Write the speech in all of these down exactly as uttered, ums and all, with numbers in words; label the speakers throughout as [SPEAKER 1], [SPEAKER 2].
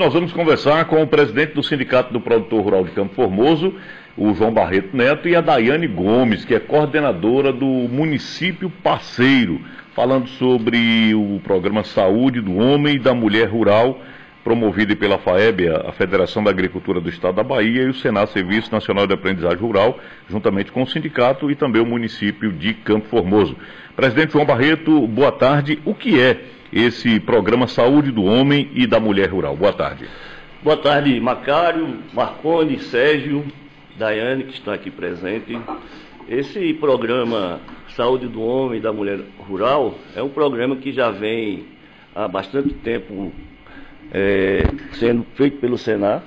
[SPEAKER 1] nós vamos conversar com o presidente do Sindicato do Produtor Rural de Campo Formoso, o João Barreto Neto, e a Daiane Gomes, que é coordenadora do município parceiro, falando sobre o programa Saúde do Homem e da Mulher Rural, promovido pela FAEB, a Federação da Agricultura do Estado da Bahia, e o Senar, Serviço Nacional de Aprendizagem Rural, juntamente com o sindicato e também o município de Campo Formoso. Presidente João Barreto, boa tarde. O que é esse programa Saúde do Homem e da Mulher Rural? Boa tarde.
[SPEAKER 2] Boa tarde, Macário, Marconi, Sérgio, Daiane, que está aqui presente. Esse programa Saúde do Homem e da Mulher Rural é um programa que já vem há bastante tempo é, sendo feito pelo Senar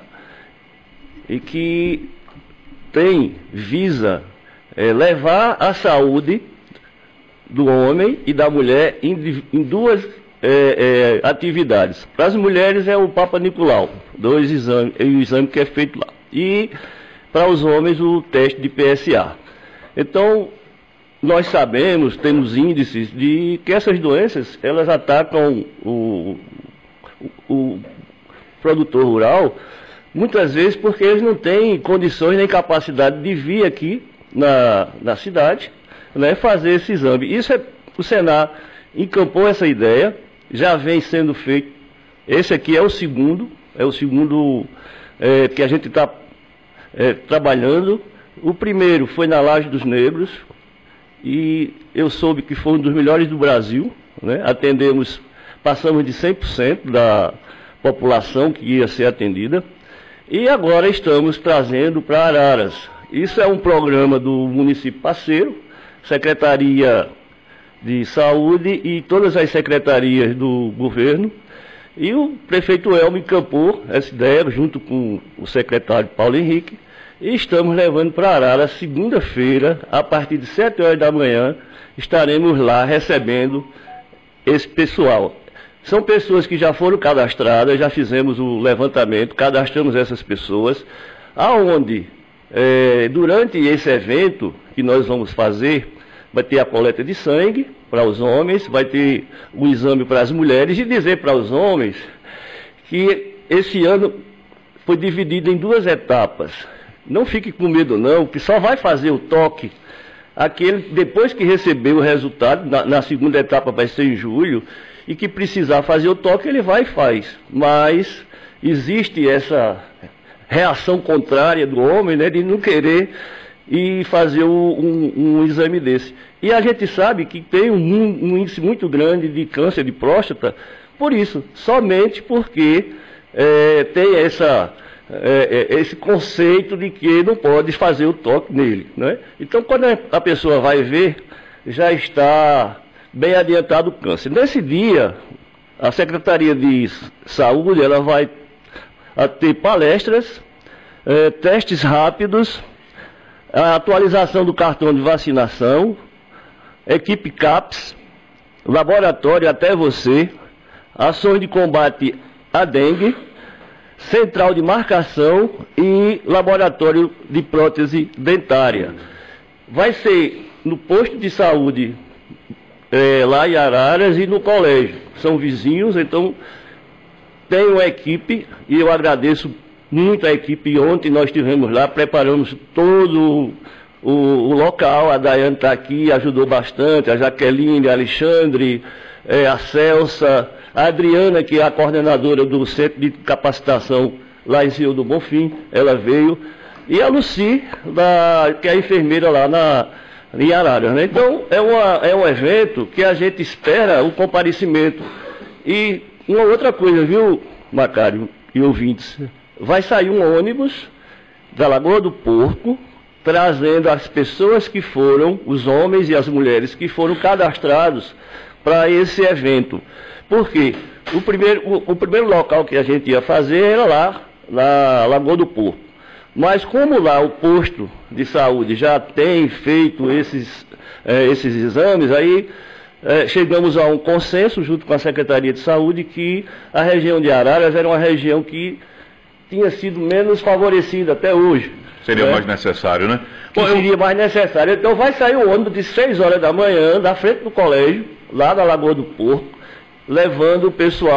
[SPEAKER 2] e que tem, visa é, levar a saúde do homem e da mulher em, em duas é, é, atividades. Para as mulheres é o Papa Nicolau, dois exames, o exame que é feito lá. E para os homens o teste de P S A. Então, nós sabemos, temos índices de que essas doenças, elas atacam o, o, o produtor rural, muitas vezes porque eles não têm condições nem capacidade de vir aqui na, na cidade, né, fazer esse exame. Isso é, o Senar encampou essa ideia, já vem sendo feito. Esse aqui é o segundo, é o segundo é, que a gente está é, trabalhando. O primeiro foi na Laje dos Negros, e eu soube que foi um dos melhores do Brasil, né? Atendemos, passamos de cem por cento da população que ia ser atendida, e agora estamos trazendo para Araras. Isso é um programa do município parceiro, Secretaria de Saúde e todas as secretarias do governo, e o prefeito Elmo encampou essa ideia junto com o secretário Paulo Henrique, e estamos levando para Araras segunda-feira, a partir de sete horas da manhã, estaremos lá recebendo esse pessoal. São pessoas que já foram cadastradas, já fizemos o levantamento, cadastramos essas pessoas, aonde, é, durante esse evento que nós vamos fazer, vai ter a coleta de sangue para os homens, vai ter o exame para as mulheres, e dizer para os homens que esse ano foi dividido em duas etapas. Não fique com medo não, que só vai fazer o toque aquele depois que receber o resultado, na, na segunda etapa vai ser em julho, e que precisar fazer o toque ele vai e faz. Mas existe essa reação contrária do homem, né, de não querer e fazer um, um, um exame desse. E a gente sabe que tem um, um índice muito grande de câncer de próstata, por isso, somente porque é, tem essa, é, é, esse conceito de que não pode fazer o toque nele, né? Então, quando a pessoa vai ver, já está bem adiantado o câncer. Nesse dia, a Secretaria de Saúde ela vai ter palestras, é, testes rápidos, a atualização do cartão de vacinação, equipe CAPS, laboratório Até Você, ações de combate à dengue, central de marcação e laboratório de prótese dentária. Vai ser no posto de saúde é, lá em Araras e no colégio. São vizinhos, então tem uma equipe, e eu agradeço muito a equipe. Ontem nós estivemos lá, preparamos todo o, o local, a Daiane está aqui, ajudou bastante, a Jaqueline, a Alexandre, é, a Celsa, a Adriana, que é a coordenadora do Centro de Capacitação lá em Senhor do Bonfim, ela veio, e a Luci, da, que é a enfermeira lá na, em Araras, né? Então é, uma, é um evento que a gente espera o comparecimento. E uma outra coisa, viu, Macário e ouvintes, vai sair um ônibus da Lagoa do Porco, trazendo as pessoas que foram, os homens e as mulheres que foram cadastrados para esse evento. Por quê? O primeiro, o, o primeiro local que a gente ia fazer era lá, na Lagoa do Porco. Mas como lá o posto de saúde já tem feito esses, eh, esses exames, aí eh, chegamos a um consenso junto com a Secretaria de Saúde que a região de Araras era uma região que tinha sido menos favorecida até hoje.
[SPEAKER 1] Seria
[SPEAKER 2] né?
[SPEAKER 1] mais necessário, né?
[SPEAKER 2] Que Bom, seria eu... mais necessário. Então vai sair um ônibus de seis horas da manhã, da frente do colégio, lá na Lagoa do Porco, levando o pessoal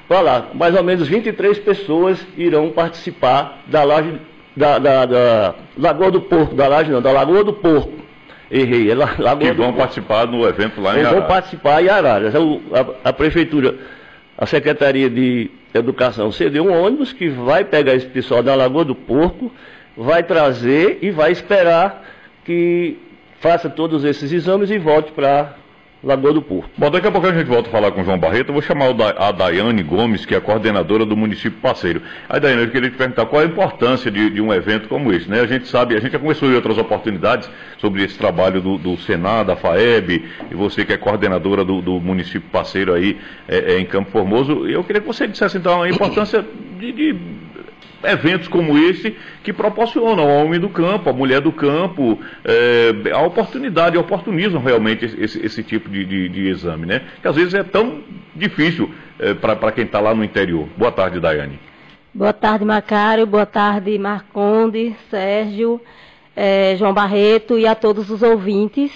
[SPEAKER 2] para lá. Mais ou menos vinte e três pessoas irão participar da laje, da, da, da Lagoa do Porco, da laje não, da Lagoa do Porco. Errei, é la, Lagoa
[SPEAKER 1] que
[SPEAKER 2] do
[SPEAKER 1] vão
[SPEAKER 2] Porco.
[SPEAKER 1] participar no evento lá em
[SPEAKER 2] Araras.
[SPEAKER 1] Araras.
[SPEAKER 2] Vão participar em Araras. A, a, a Prefeitura, a Secretaria de Educação cedeu um ônibus que vai pegar esse pessoal da Lagoa do Porco, vai trazer e vai esperar que faça todos esses exames e volte para Lagoa do Porco.
[SPEAKER 1] Bom, daqui a pouco a gente volta a falar com o João Barreto. Eu vou chamar a Daiane Gomes, que é a coordenadora do município parceiro. Aí, Daiane, eu queria te perguntar qual a importância de, de um evento como esse, né? A gente sabe, a gente já conversou em outras oportunidades sobre esse trabalho do, do Senar, da FAEB, e você que é coordenadora do, do município parceiro aí é, é, em Campo Formoso. Eu queria que você dissesse, então, a importância de... de eventos como esse que proporcionam ao homem do campo, à mulher do campo, é, a oportunidade, oportunizam realmente esse, esse tipo de, de, de exame, né? Que às vezes é tão difícil é, para quem está lá no interior. Boa tarde, Daiane.
[SPEAKER 3] Boa tarde, Macário. Boa tarde, Marconde, Sérgio, é, João Barreto e a todos os ouvintes.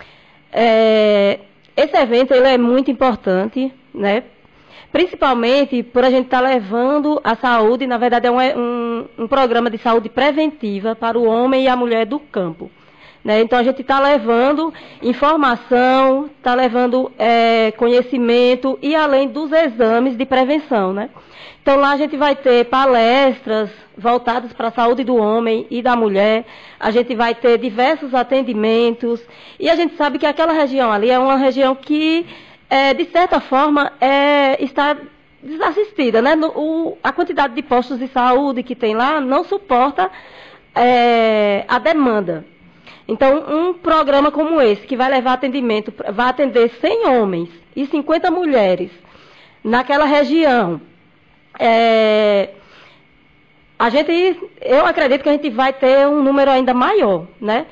[SPEAKER 3] É, esse evento ele é muito importante, né? Principalmente por a gente estar tá levando a saúde, na verdade é um, um, um programa de saúde preventiva para o homem e a mulher do campo. Né? Então a gente está levando informação, está levando é, conhecimento e além dos exames de prevenção. Né? Então lá a gente vai ter palestras voltadas para a saúde do homem e da mulher, a gente vai ter diversos atendimentos e a gente sabe que aquela região ali é uma região que... É, de certa forma, é, está desassistida, né? No, o, a quantidade de postos de saúde que tem lá não suporta é, a demanda. Então, um programa como esse, que vai levar atendimento, vai atender cem homens e cinquenta mulheres naquela região, é, a gente, eu acredito que a gente vai ter um número ainda maior, né?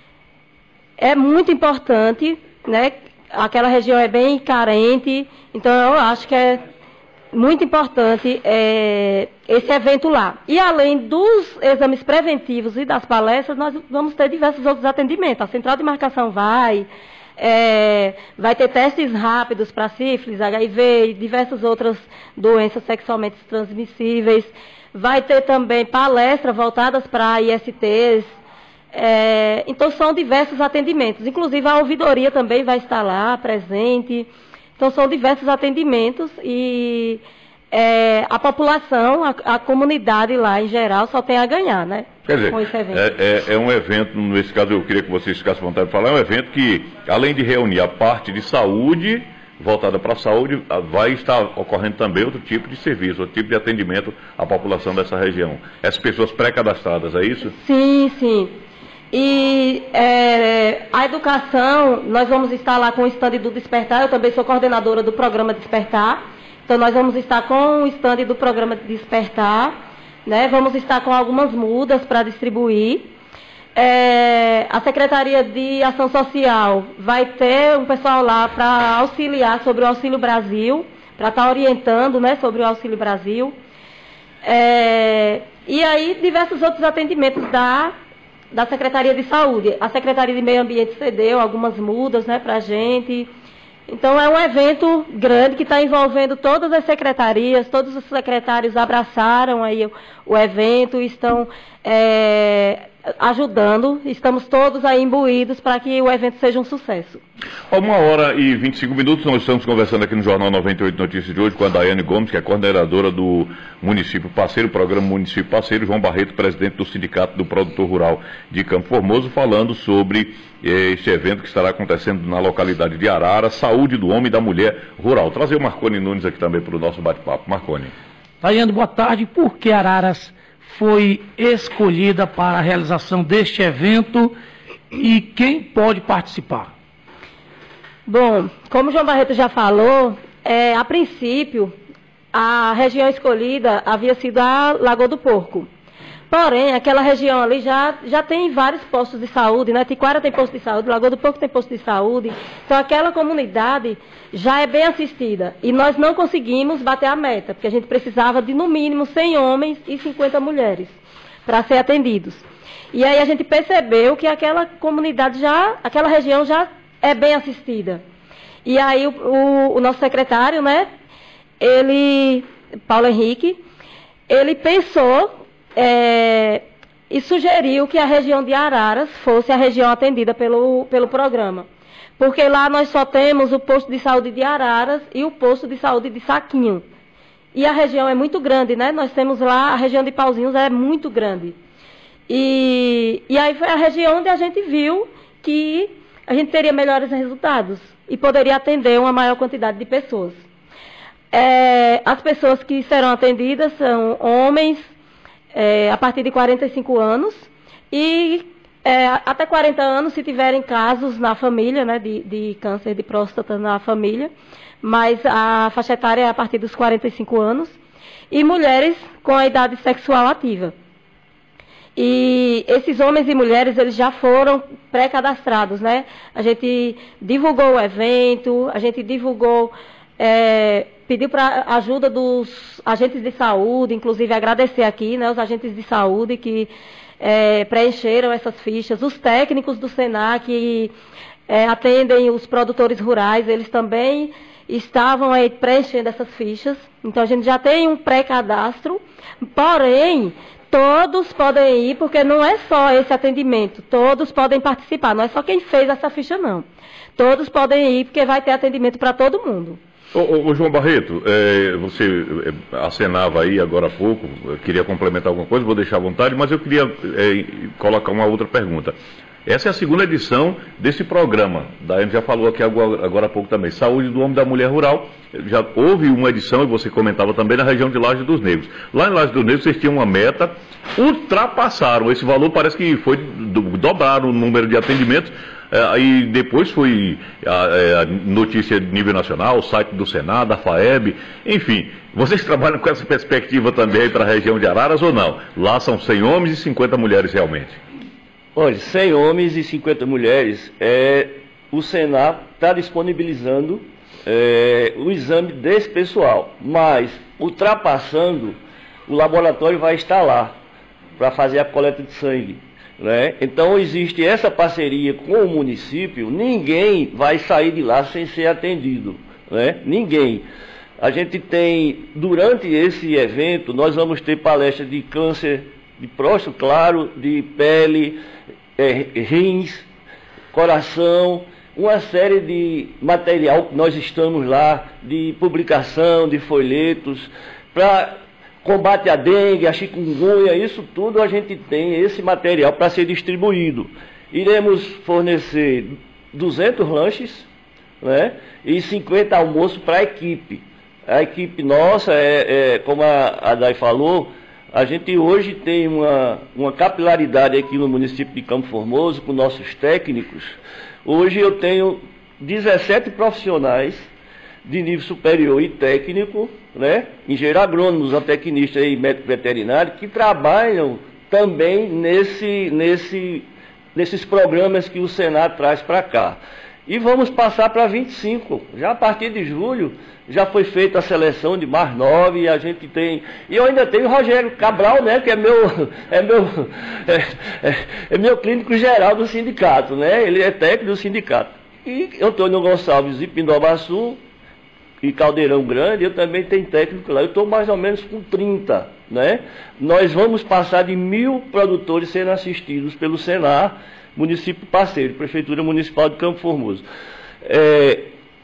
[SPEAKER 3] É muito importante, né? Aquela região é bem carente, então eu acho que é muito importante é, esse evento lá. E além dos exames preventivos e das palestras, nós vamos ter diversos outros atendimentos. A central de marcação vai, é, vai ter testes rápidos para sífilis, H I V e diversas outras doenças sexualmente transmissíveis. Vai ter também palestras voltadas para I S Ts. É, então são diversos atendimentos, inclusive a ouvidoria também vai estar lá presente, então são diversos atendimentos e é, a população, a, a comunidade lá em geral só tem a ganhar, né?
[SPEAKER 1] Quer dizer,
[SPEAKER 3] com esse evento.
[SPEAKER 1] É, é, é um evento, nesse caso eu queria que vocês ficassem à vontade de falar, é um evento que além de reunir a parte de saúde, voltada para a saúde, vai estar ocorrendo também outro tipo de serviço, outro tipo de atendimento à população dessa região. Essas pessoas pré-cadastradas, é isso?
[SPEAKER 3] Sim, sim. E é, a educação, nós vamos estar lá com o stand do Despertar, eu também sou coordenadora do programa Despertar, então nós vamos estar com o stand do programa Despertar, né? Vamos estar com algumas mudas para distribuir. É, a Secretaria de Ação Social vai ter um pessoal lá para auxiliar sobre o Auxílio Brasil, para estar orientando, né, sobre o Auxílio Brasil. É, e aí diversos outros atendimentos da da Secretaria de Saúde. A Secretaria de Meio Ambiente cedeu algumas mudas, né, para a gente. Então é um evento grande que está envolvendo todas as secretarias, todos os secretários abraçaram aí o, o evento, estão é, ajudando, estamos todos aí imbuídos para que o evento seja um sucesso.
[SPEAKER 1] Uma hora e vinte e cinco minutos, nós estamos conversando aqui no Jornal noventa e oito Notícias de hoje com a Daiane Gomes, que é coordenadora do município parceiro, programa Município Parceiro, João Barreto, presidente do Sindicato do Produtor Rural de Campo Formoso, falando sobre eh, este evento que estará acontecendo na localidade de Araras, saúde do homem e da mulher rural. Trazer o Marconi Nunes aqui também para o nosso bate-papo. Marconi.
[SPEAKER 4] Daiane, boa tarde. Por que Araras foi escolhida para a realização deste evento e quem pode participar?
[SPEAKER 3] Bom, como o João Barreto já falou, é, a princípio, a região escolhida havia sido a Lagoa do Porco. Porém, aquela região ali já, já tem vários postos de saúde, né? Tiquara tem posto de saúde, Lagoa do Porco tem posto de saúde. Então, aquela comunidade já é bem assistida. E nós não conseguimos bater a meta, porque a gente precisava de, no mínimo, cem homens e cinquenta mulheres para ser atendidos. E aí a gente percebeu que aquela comunidade já, aquela região já é bem assistida. E aí o, o, o nosso secretário, né, ele Paulo Henrique, ele pensou é, e sugeriu que a região de Araras fosse a região atendida pelo, pelo programa. Porque lá nós só temos o posto de saúde de Araras e o posto de saúde de Saquinho. E a região é muito grande, né? Nós temos lá, a região de Pauzinhos é muito grande. E, e aí foi a região onde a gente viu que a gente teria melhores resultados e poderia atender uma maior quantidade de pessoas. É, as pessoas que serão atendidas são homens é, a partir de quarenta e cinco anos e é, até quarenta anos se tiverem casos na família, né, de, de câncer de próstata na família, mas a faixa etária é a partir dos quarenta e cinco anos, e mulheres com a idade sexual ativa. E esses homens e mulheres, eles já foram pré-cadastrados, né? A gente divulgou o evento, a gente divulgou, é, pediu para ajuda dos agentes de saúde, inclusive agradecer aqui, né, os agentes de saúde que é, preencheram essas fichas, os técnicos do Senar que é, atendem os produtores rurais, eles também estavam aí preenchendo essas fichas. Então a gente já tem um pré-cadastro, porém todos podem ir, porque não é só esse atendimento, todos podem participar, não é só quem fez essa ficha não. Todos podem ir, porque vai ter atendimento para todo mundo.
[SPEAKER 1] Ô, ô, ô João Barreto, é, você acenava aí agora há pouco, queria complementar alguma coisa, vou deixar à vontade, mas eu queria é, colocar uma outra pergunta. Essa é a segunda edição desse programa, a gente já falou aqui agora, agora há pouco também, Saúde do Homem e da Mulher Rural. Já houve uma edição, e você comentava também, na região de Laje dos Negros. Lá em Laje dos Negros vocês tinham uma meta, ultrapassaram esse valor, parece que foi do, dobraram o número de atendimentos, é, e depois foi a, a notícia de nível nacional, o site do Senar, da FAEB, enfim. Vocês trabalham com essa perspectiva também para a região de Araras ou não? Lá são cem homens e cinquenta mulheres realmente.
[SPEAKER 2] Olha, cem homens e cinquenta mulheres, é, o Senar está disponibilizando é, o exame desse pessoal, mas ultrapassando, o laboratório vai estar lá para fazer a coleta de sangue, né? Então existe essa parceria com o município, ninguém vai sair de lá sem ser atendido, né? Ninguém. A gente tem, durante esse evento, nós vamos ter palestra de câncer de próstata, claro, de pele, é, rins, coração, uma série de material que nós estamos lá, de publicação, de folhetos, para combate à dengue, à chikungunya, isso tudo a gente tem esse material para ser distribuído. Iremos fornecer duzentos lanches, né, e cinquenta almoços para a equipe. A equipe nossa, é, é, como a, a Day falou, a gente hoje tem uma, uma capilaridade aqui no município de Campo Formoso, com nossos técnicos. Hoje eu tenho dezessete profissionais de nível superior e técnico, né? Engenheiro agrônomos, zootecnistas e médico veterinário, que trabalham também nesse, nesse, nesses programas que o Senar traz para cá. E vamos passar para vinte e cinco. Já a partir de julho, já foi feita a seleção de mais nove, e a gente tem... E eu ainda tenho o Rogério Cabral, né, que é meu, é meu, é, é, é meu clínico geral do sindicato, né? Ele é técnico do sindicato. E Antônio Gonçalves e Pindobaçu e Caldeirão Grande, eu também tenho técnico lá. Eu estou mais ou menos com trinta, né? Nós vamos passar de mil produtores sendo assistidos pelo Senar, município parceiro, Prefeitura Municipal de Campo Formoso. É,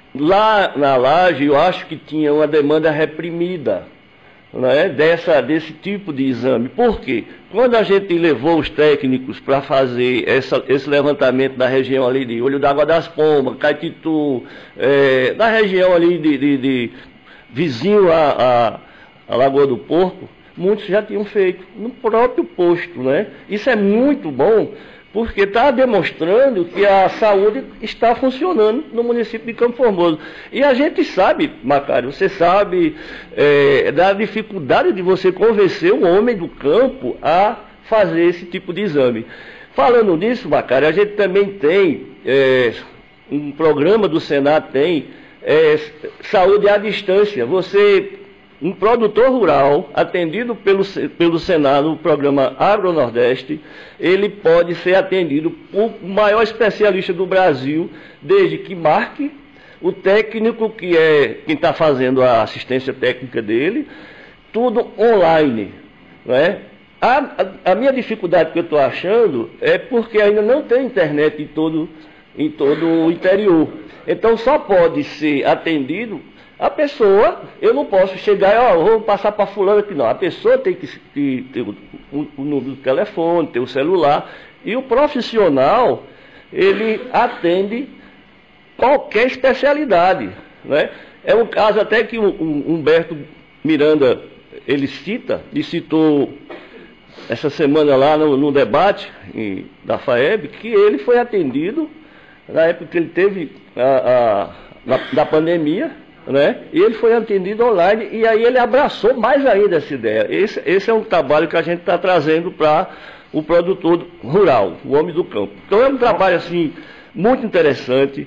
[SPEAKER 2] lá na Laje, eu acho que tinha uma demanda reprimida, né, dessa, desse tipo de exame. Por quê? Quando a gente levou os técnicos para fazer essa, esse levantamento na região ali de Olho d'Água das Pombas, Caetitu, é, na região ali de, de, de vizinho à, à, à Lagoa do Porco, muitos já tinham feito no próprio posto, né? Isso é muito bom, porque está demonstrando que a saúde está funcionando no município de Campo Formoso. E a gente sabe, Macário, você sabe é, da dificuldade de você convencer o homem do campo a fazer esse tipo de exame. Falando nisso, Macário, a gente também tem, é, um programa do Senar tem, é, saúde à distância. Você... Um produtor rural, atendido pelo, pelo Senar no programa Agro Nordeste, ele pode ser atendido por o maior especialista do Brasil, desde que marque o técnico, que é quem está fazendo a assistência técnica dele, tudo online, não é? A, a, a minha dificuldade que eu estou achando é porque ainda não tem internet em todo, em todo o interior. Então só pode ser atendido a pessoa. Eu não posso chegar e, ó, vou passar para fulano aqui, não. A pessoa tem que, que ter o, o, o número do telefone, ter o celular. E o profissional, ele atende qualquer especialidade, né? É um caso até que o, o Humberto Miranda, ele cita, e citou essa semana lá no, no debate em, da FAEB, que ele foi atendido na época que ele teve a, a, na, da pandemia, né? E ele foi atendido online, e aí ele abraçou mais ainda essa ideia. Esse, esse é um trabalho que a gente está trazendo para o produtor rural, o homem do campo. Então é um trabalho assim muito interessante.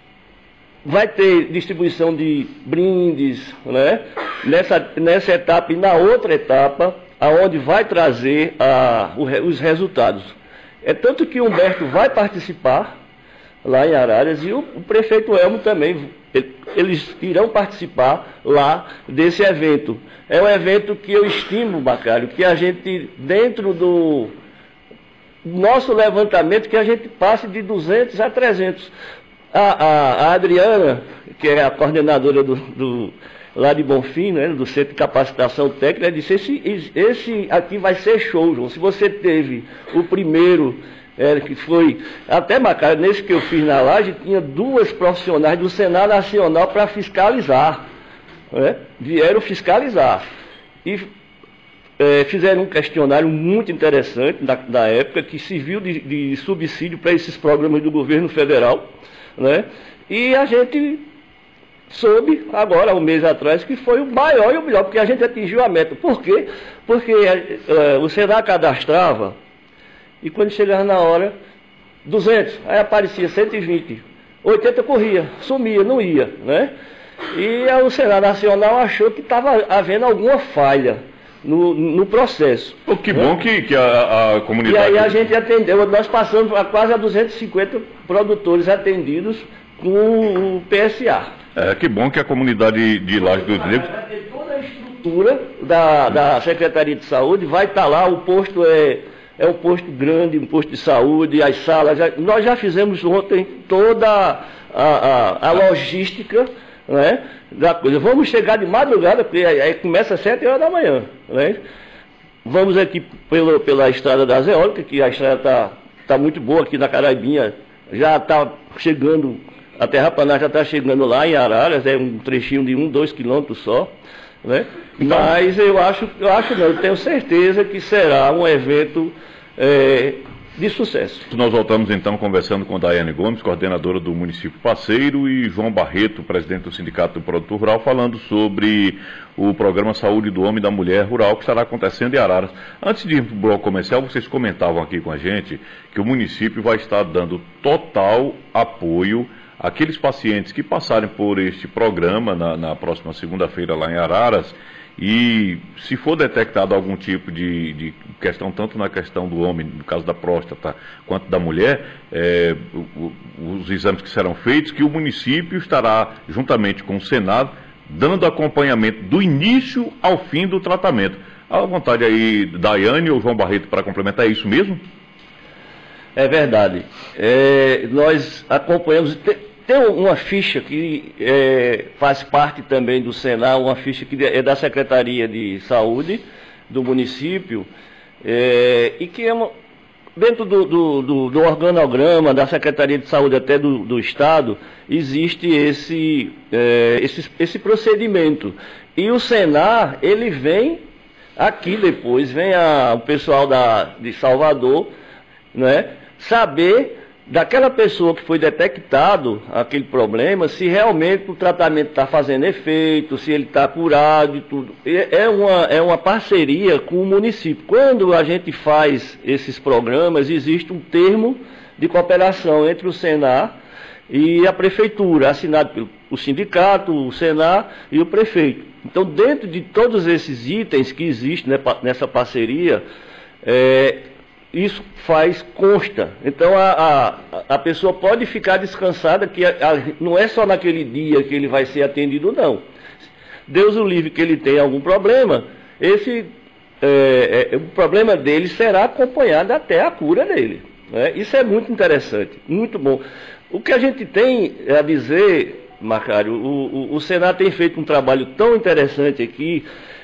[SPEAKER 2] Vai ter distribuição de brindes, né? Nessa, nessa etapa e na outra etapa, aonde vai trazer a, o, os resultados. É tanto que o Humberto vai participar lá em Araras e o, o prefeito Elmo também. Eles irão participar lá desse evento. É um evento que eu estimo, Macário, que a gente, dentro do nosso levantamento, que a gente passe de duzentos a trezentos. A, a, a Adriana, que é a coordenadora do, do, lá de Bonfim, né, do Centro de Capacitação Técnica, disse, esse, esse aqui vai ser show, João. Se você teve o primeiro, é, que foi, até Macário, nesse que eu fiz na laje, tinha duas profissionais do Senado Nacional para fiscalizar, né? Vieram fiscalizar. E é, fizeram um questionário muito interessante da, da época, que serviu de, de subsídio para esses programas do governo federal, né? E a gente soube agora, um mês atrás, que foi o maior e o melhor, porque a gente atingiu a meta. Por quê? Porque é, o Senado cadastrava e quando chegava na hora, duzentos, aí aparecia cento e vinte, oitenta corria, sumia, não ia, né? E o Senado Nacional achou que estava havendo alguma falha no, no processo.
[SPEAKER 1] Oh, que bom, né? que, que a, a comunidade...
[SPEAKER 2] E aí a gente atendeu, nós passamos a quase a duzentos e cinquenta produtores atendidos com o P S A.
[SPEAKER 1] É, que bom que a comunidade de Laje dos Negros...
[SPEAKER 2] Toda a estrutura da, da Secretaria de Saúde vai estar lá, o posto é, é um posto grande, um posto de saúde, as salas... Já, nós já fizemos ontem toda a, a, a logística, né, da coisa. Vamos chegar de madrugada, porque aí, aí começa às sete horas da manhã, né? Vamos aqui pelo, pela estrada das Eólicas, que a estrada está tá muito boa aqui na Caraibinha, já está chegando, a Terraplanagem já está chegando lá em Araras, é um trechinho de um, dois quilômetros só, né? Então, mas eu acho, eu acho não, eu tenho certeza que será um evento é, de sucesso.
[SPEAKER 1] Nós voltamos então conversando com Daiane Gomes, coordenadora do município Parceiro, e João Barreto, presidente do Sindicato do Produtor Rural, falando sobre o programa Saúde do Homem e da Mulher Rural que estará acontecendo em Araras. Antes de ir para o bloco comercial, vocês comentavam aqui com a gente que o município vai estar dando total apoio àqueles pacientes que passarem por este programa na, na próxima segunda-feira lá em Araras. E se for detectado algum tipo de, de questão, tanto na questão do homem, no caso da próstata, quanto da mulher, é, o, os exames que serão feitos, que o município estará, juntamente com o Senado, dando acompanhamento do início ao fim do tratamento. À vontade aí, Daiane ou João Barreto, para complementar, é isso mesmo?
[SPEAKER 2] É verdade. É, nós acompanhamos... Tem uma ficha que é, faz parte também do Senado, uma ficha que é da Secretaria de Saúde do município, é, e que é uma, dentro do, do, do, do organograma da Secretaria de Saúde até do, do Estado, existe esse, é, esse, esse procedimento. E o Senar, ele vem aqui depois, vem a, o pessoal da, de Salvador, né, saber daquela pessoa que foi detectado aquele problema, se realmente o tratamento está fazendo efeito, se ele está curado e tudo. É uma, é uma parceria com o município. Quando a gente faz esses programas, existe um termo de cooperação entre o Senar e a Prefeitura, assinado pelo o sindicato, o Senar e o prefeito. Então, dentro de todos esses itens que existem nessa parceria, é, isso faz, consta. Então a, a, a pessoa pode ficar descansada que a, a, não é só naquele dia que ele vai ser atendido, não. Deus o livre que ele tenha algum problema, esse é, é, o problema dele será acompanhado até a cura dele. Né? Isso é muito interessante, muito bom. O que a gente tem a dizer, Macário, o, o, o Senar tem feito um trabalho tão interessante aqui,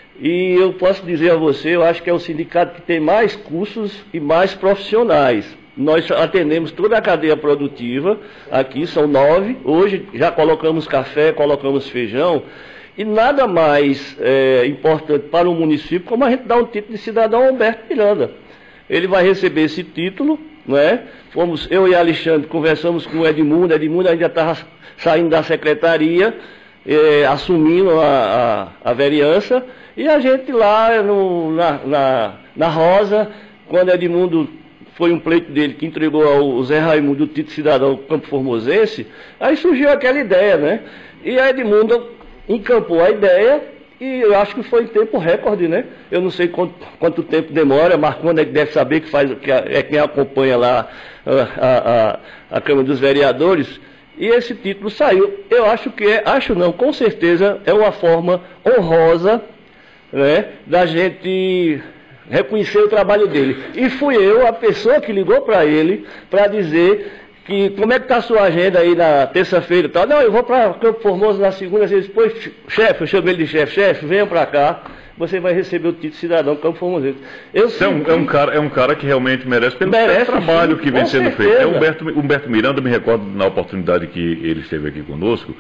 [SPEAKER 2] e eu posso dizer a você, eu acho que é o sindicato que tem mais cursos e mais profissionais. Nós atendemos toda a cadeia produtiva, aqui são nove, hoje já colocamos café, colocamos feijão, e nada mais é, importante para o município como a gente dar um título de cidadão ao Humberto Miranda. Ele vai receber esse título, né? Fomos, eu e Alexandre conversamos com o Edmundo, Edmundo ainda estava saindo da secretaria, é, assumindo a, a, a vereança, e a gente lá no, na, na, na Rosa, quando Edmundo foi um pleito dele que entregou ao Zé Raimundo o título de cidadão Campo Formosense, aí surgiu aquela ideia, né? E a Edmundo encampou a ideia, e eu acho que foi em tempo recorde, né? Eu não sei quanto, quanto tempo demora, Marcondes é que deve saber, que faz, que é quem acompanha lá a, a, a Câmara dos Vereadores, e esse título saiu. Eu acho que é, acho não, com certeza é uma forma honrosa, né, da gente reconhecer o trabalho dele. E fui eu a pessoa que ligou para ele para dizer que como é que está a sua agenda aí na terça-feira e tal. Não, eu vou para Campo Formoso na segunda, ele disse, pois, chefe, eu chamei ele de chefe, chefe, venha para cá, você vai receber o título de cidadão Campo Formoso. Eu
[SPEAKER 1] é, um, é, um cara, é um cara que realmente merece pelo merece, trabalho sim, que vem sendo certeza. feito. É Humberto, Humberto Miranda, me recordo na oportunidade que ele esteve aqui conosco,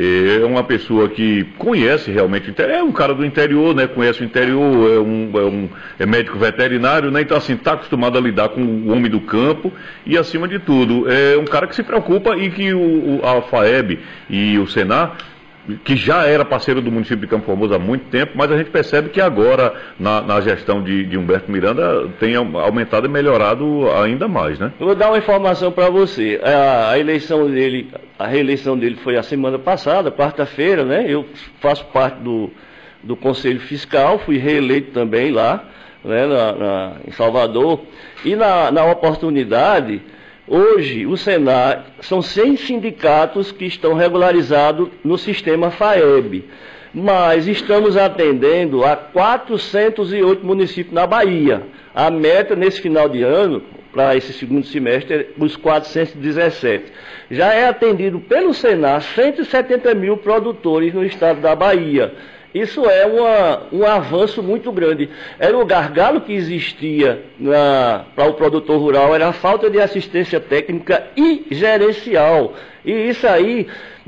[SPEAKER 1] é uma pessoa que conhece realmente o interior, é um cara do interior, né, conhece o interior, é, um, é, um, é médico veterinário, né, então assim, está acostumado a lidar com o homem do campo e acima de tudo, é um cara que se preocupa e que o, o, a FAEB e o Senar, que já era parceiro do município de Campo Formoso há muito tempo, mas a gente percebe que agora, na, na gestão de, de Humberto Miranda, tem aumentado e melhorado ainda mais, né?
[SPEAKER 2] Eu vou dar uma informação para você. A, a eleição dele, a reeleição dele foi a semana passada, quarta-feira, né? Eu faço parte do, do Conselho Fiscal, fui reeleito também lá, né, na, na, em Salvador, e na, na oportunidade... Hoje, o Senar, são cem sindicatos que estão regularizados no sistema FAEB, mas estamos atendendo a quatrocentos e oito municípios na Bahia. A meta nesse final de ano, para esse segundo semestre, é os quatrocentos e dezessete. Já é atendido pelo Senar cento e setenta mil produtores no estado da Bahia. Isso é uma, um avanço muito grande. Era o gargalo que existia para o produtor rural, era a falta de assistência técnica e gerencial. E isso aí,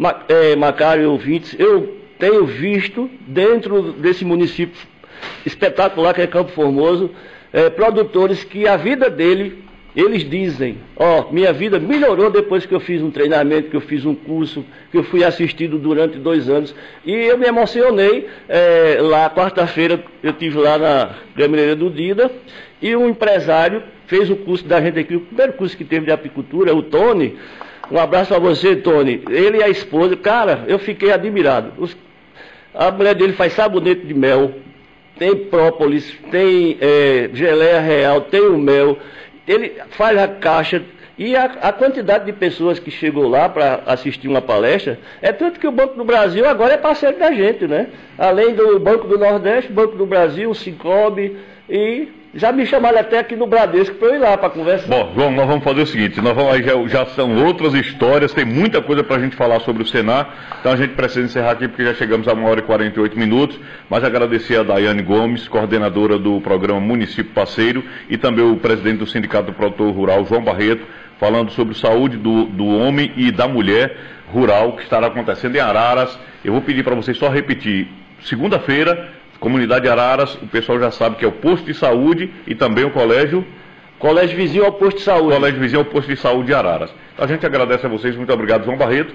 [SPEAKER 2] é, Macário e ouvintes, eu tenho visto dentro desse município espetacular que é Campo Formoso, é, produtores que a vida dele, eles dizem, ó, oh, minha vida melhorou depois que eu fiz um treinamento, que eu fiz um curso, que eu fui assistido durante dois anos. E eu me emocionei, é, lá quarta-feira eu estive lá na Gamineira do Dida, e um empresário fez o curso da gente aqui, o primeiro curso que teve de apicultura, o Tony. Um abraço para você, Tony. Ele e a esposa, cara, eu fiquei admirado. Os, a mulher dele faz sabonete de mel, tem própolis, tem é, geleia real, tem o mel. Ele faz a caixa e a, a quantidade de pessoas que chegou lá para assistir uma palestra é tanto que o Banco do Brasil agora é parceiro da gente, né? Além do Banco do Nordeste, Banco do Brasil, o Sincob, e já me chamaram até aqui no Bradesco para eu ir lá para conversar.
[SPEAKER 1] Bom, João, nós vamos fazer o seguinte, nós vamos, aí já, já são outras histórias, tem muita coisa para a gente falar sobre o Senar, então a gente precisa encerrar aqui porque já chegamos a uma hora e quarenta e oito minutos, mas agradecer a Daiane Gomes, coordenadora do programa Município Parceiro, e também o presidente do Sindicato do Produtor Rural, João Barreto, falando sobre saúde do, do homem e da mulher rural que estará acontecendo em Araras. Eu vou pedir para vocês só repetir, segunda-feira, Comunidade Araras, o pessoal já sabe que é o posto de saúde e também o colégio...
[SPEAKER 2] Colégio vizinho ao posto de saúde.
[SPEAKER 1] Colégio vizinho ao posto de saúde de Araras. A gente agradece a vocês, muito obrigado, João Barreto.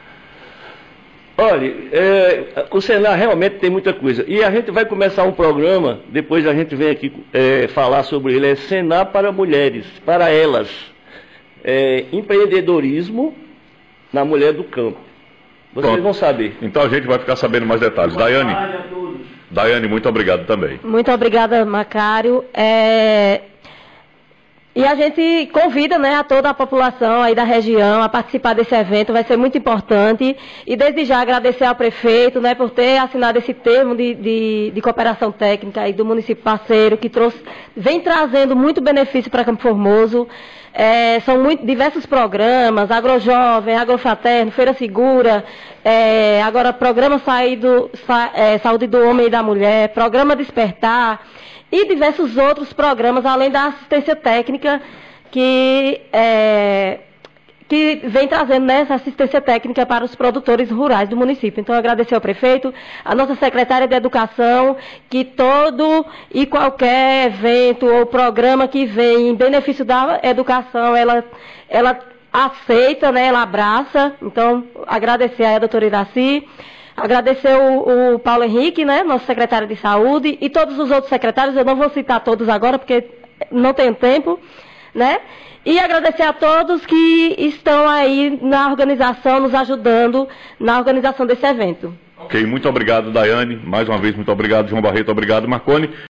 [SPEAKER 2] Olha, é, o Senar realmente tem muita coisa. E a gente vai começar um programa, depois a gente vem aqui é, falar sobre ele, é Senar para mulheres, para elas. É, empreendedorismo na mulher do campo. Vocês Pronto. vão saber.
[SPEAKER 1] Então a gente vai ficar sabendo mais detalhes. Boa Daiane. Tarde a todos. Daiane, muito obrigado também.
[SPEAKER 3] Muito obrigada, Macário. É... E a gente convida, né, a toda a população aí da região a participar desse evento, vai ser muito importante. E desde já agradecer ao prefeito, né, por ter assinado esse termo de, de, de cooperação técnica aí do município parceiro, que trouxe, vem trazendo muito benefício para Campo Formoso. É, são muito, diversos programas, Agrojovem, Agrofraterno, Feira Segura, é, agora programa Saído, Sa, é, Saúde do Homem e da Mulher, Programa Despertar, e diversos outros programas, além da assistência técnica, que, é, que vem trazendo, né, essa assistência técnica para os produtores rurais do município. Então, agradecer ao prefeito, a nossa secretária de Educação, que todo e qualquer evento ou programa que vem em benefício da educação, ela, ela aceita, né, ela abraça. Então, agradecer à doutora Iraci. Agradecer o, o Paulo Henrique, né, nosso secretário de Saúde, e todos os outros secretários, eu não vou citar todos agora, porque não tenho tempo, né? E agradecer a todos que estão aí na organização, nos ajudando na organização desse evento.
[SPEAKER 1] Ok, muito obrigado, Daiane. Mais uma vez, muito obrigado, João Barreto. Obrigado, Marconi.